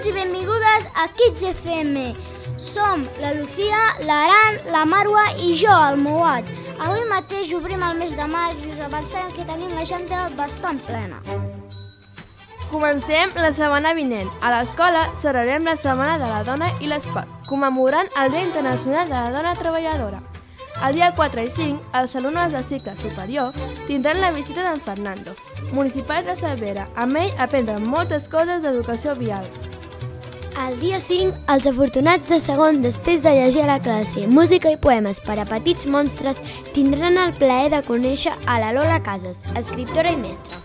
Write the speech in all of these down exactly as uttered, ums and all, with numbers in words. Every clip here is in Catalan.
Benvinguts i benvingudes a Kids F M. Som la Lucía, l'Aran, la Marwa i jo, el Mouad. Avui mateix obrim el mes de maig i us avancem que tenim l'agenda bastant plena. Comencem la setmana vinent. A l'escola celebrem la Setmana de la Dona i l'Esport, commemorant el Dia Internacional de la Dona Treballadora. El dia quatre i cinc, els alumnes de cicle superior tindran la visita d'en Fernando, municipal de Cervera. Amb ell aprendran moltes coses d'educació vial. El dia cinc, els afortunats de segon, després de llegir a la classe música i poemes per a petits monstres, tindran el plaer de conèixer a la Lola Casas, escriptora i mestra.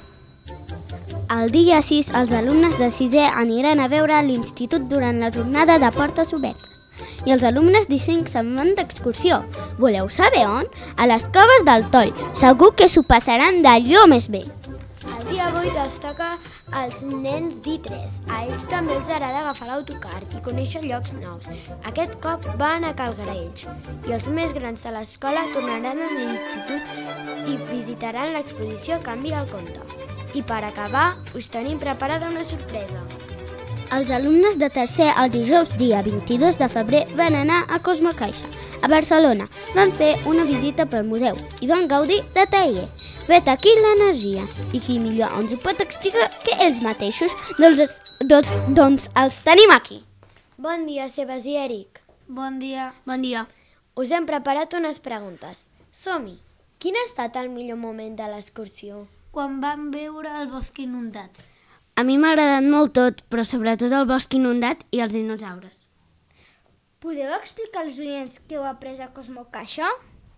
El dia sis, els alumnes de sisè aniran a veure l'institut durant la jornada de portes obertes. I els alumnes de cinc se'n van d'excursió. Voleu saber on? A les coves del Toll. Segur que s'ho passaran d'allò més bé. El dia vuit es toca als nens d'I tres. A ells també els agrada agafar l'autocar i conèixer llocs nous. Aquest cop van a Cal Graells. I els més grans de l'escola tornaran a l'institut i visitaran l'exposició Canvi al Conte. I per acabar, us tenim preparada una sorpresa. Els alumnes de tercer el dijous dia vint-i-dos de febrer van anar a Cosmo Caixa, a Barcelona. Van fer una visita pel museu i van gaudir de taller. Vet aquí l'energia. I qui millor ens ho pot explicar que ells mateixos? Doncs, doncs, doncs els tenim aquí. Bon dia, Sebas i Eric. Bon dia. Bon dia. Us hem preparat unes preguntes. Som-hi. Quin ha estat el millor moment de l'excursió? Quan vam veure el bosc inundat. A mi m'ha agradat molt tot, però sobretot el bosc inundat i els dinosaures. Podeu explicar als oients què heu après a Cosmo Caixa?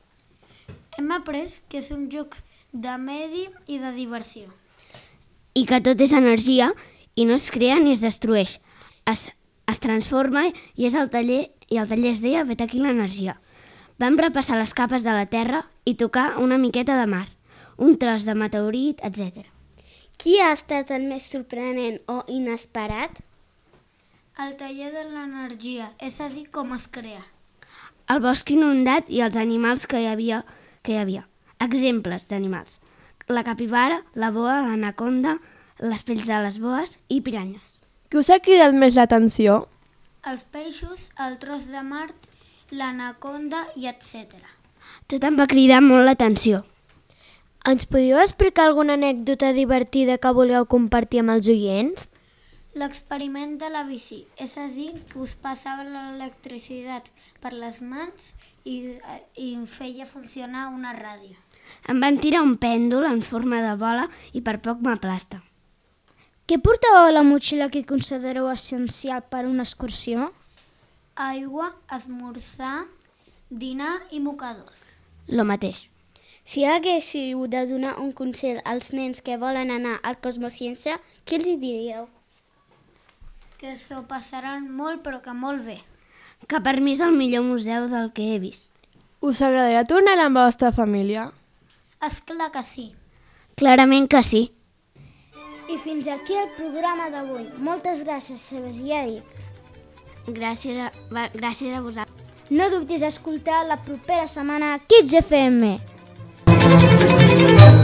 Hem après que és un joc de medi i de diversió. I que tot és energia i no es crea ni es destrueix. Es, es transforma i és el taller, i el taller es deia Vet aquí l'energia. Vam repassar les capes de la Terra i tocar una miqueta de mar, un tros de meteorit, etcètera. Qui ha estat el més sorprenent o inesperat? El taller de l'energia, és a dir, com es crea. El bosc inundat i els animals que hi havia. Que hi havia. Exemples d'animals. La capibara, la boa, l'anaconda, les pells de les boes i piranyes. Què us ha cridat més l'atenció? Els peixos, el tros de mar, l'anaconda i etcètera. Tot em va cridar molt l'atenció. Ens podríeu explicar alguna anècdota divertida que voleu compartir amb els oients? L'experiment de la bici, és a dir, que us passava l'electricitat per les mans i, i feia funcionar una ràdio. Em van tirar un pèndol en forma de bola i per poc m'aplasta. Què portàveu a la motxilla que considereu essencial per una excursió? Aigua, esmorzar, dinar i mocadors. Lo mateix. Si haguéssiu de donar un consell als nens que volen anar al Cosmociència, què els hi diríeu? Que s'ho passaran molt, però que molt bé. Que per mi és el millor museu del que he vist. Us agradaria tornar amb la vostra família? És clar que sí. Clarament que sí. I fins aquí el programa d'avui. Moltes gràcies, Sebas i Eric. Gràcies a, va, gràcies a vosaltres. No dubtis a escoltar la propera setmana a Kids F M.